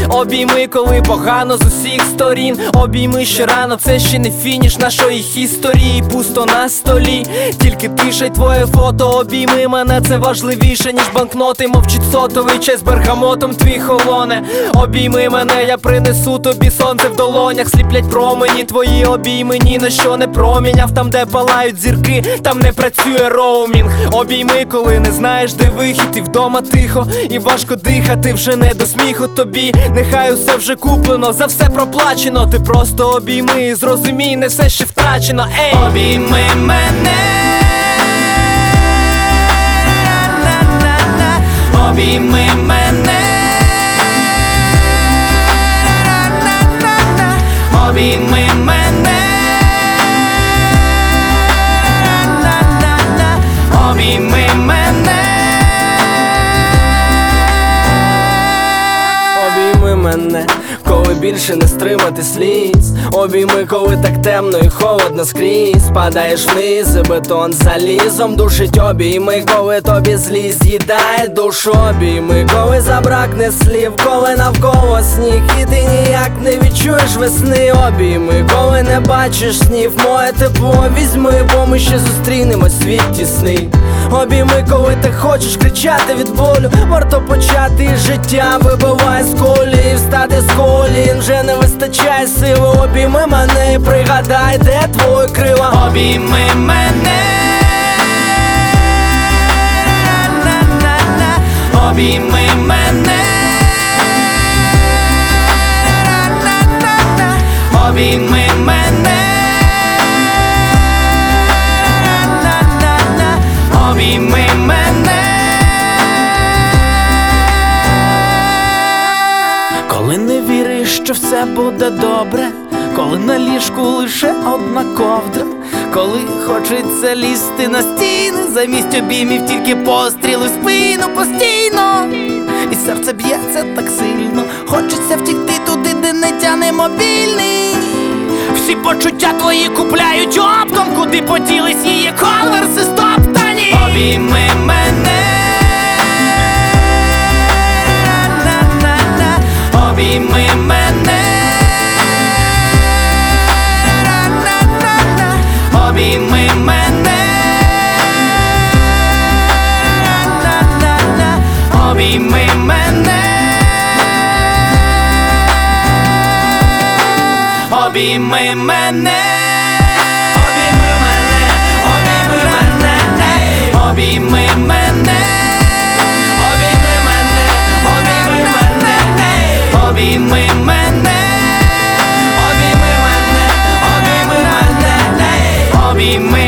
Обійми, коли погано з усіх сторін. Обійми ще рано, це ще не фініш нашої історії. Пусто на столі, тільки тиша й твоє фото. Обійми мене, це важливіше, ніж банкноти. Мовчить сотовий, чай з бергамотом твій холоне. Обійми мене, я принесу тобі сонце в долонях. Сліплять промені, твої обійми ні на що не проміняв. Там, де палають зірки, там не працює роумінг. Обійми, коли не знаєш, де вихід, і вдома тихо, і важко дихати, вже не до сміху тобі. Нехай усе вже куплено, за все проплачено. Ти просто обійми і зрозумій, не все ще втрачено. Ей! Обійми мене, обійми мене, обійми мене, обійми мене, обійми мене, коли більше не стримати сліз. Обійми, коли так темно і холодно скрізь. Падаєш вниз і бетон залізом душить. Обійми, коли тобі злість їдає душу. Обійми, коли забракне слів, коли навколо сніг і ти ніяк не відчуєш весни. Обійми, коли не бачиш снів, моє тепло візьми, бо ми ще зустрінемось, світ тісний. Обійми, коли ти хочеш кричати від болю, варто почати, і життя вибиває з колії. Встати з колін, вже не вистачає сили. Обійми мене і пригадай, де твої крила. Обійми мене, обійми мене, обійми мене, обійми мене. Коли не віриш, що все буде добре, коли на ліжку лише одна ковдра, коли хочеться лізти на стіни, замість обіймів тільки постріли в спину постійно. І серце б'ється так сильно, хочеться втікти туди, де не тяне мобільний. Всі почуття твої купляють оптом, куди поділись її конверси стоптані. Обійми мене, обійми мене, обійми мене, обійми мене, обійми мене, обійми мене, обійми мене, обійми мене, обійми мене, обійми